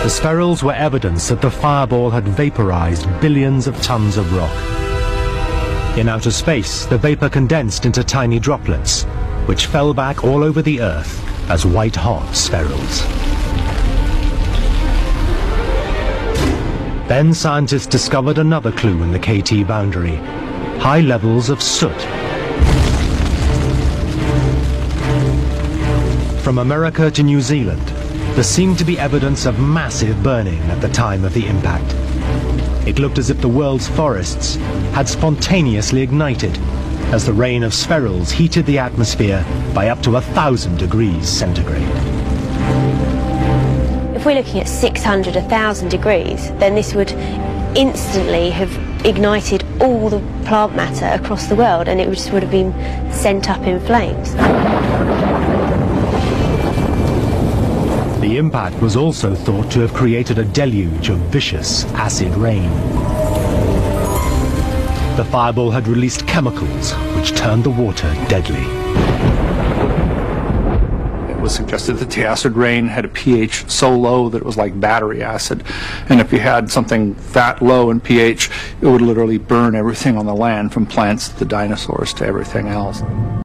The spherules were evidence that the fireball had vaporized billions of tons of rock. In outer space, the vapor condensed into tiny droplets, which fell back all over the Earth as white-hot spherules. Then scientists discovered another clue in the KT boundary: high levels of soot. From America to New Zealand, there seemed to be evidence of massive burning at the time of the impact. It looked as if the world's forests had spontaneously ignited as the rain of spherules heated the atmosphere by up to 1,000 degrees centigrade. If we're looking at 600, 1,000 degrees, then this would instantly have ignited all the plant matter across the world, and it would have been sent up in flames. The impact was also thought to have created a deluge of vicious acid rain. The fireball had released chemicals which turned the water deadly. It was suggested that the acid rain had a pH so low that it was like battery acid, and if you had something that low in pH, it would literally burn everything on the land, from plants to the dinosaurs to everything else.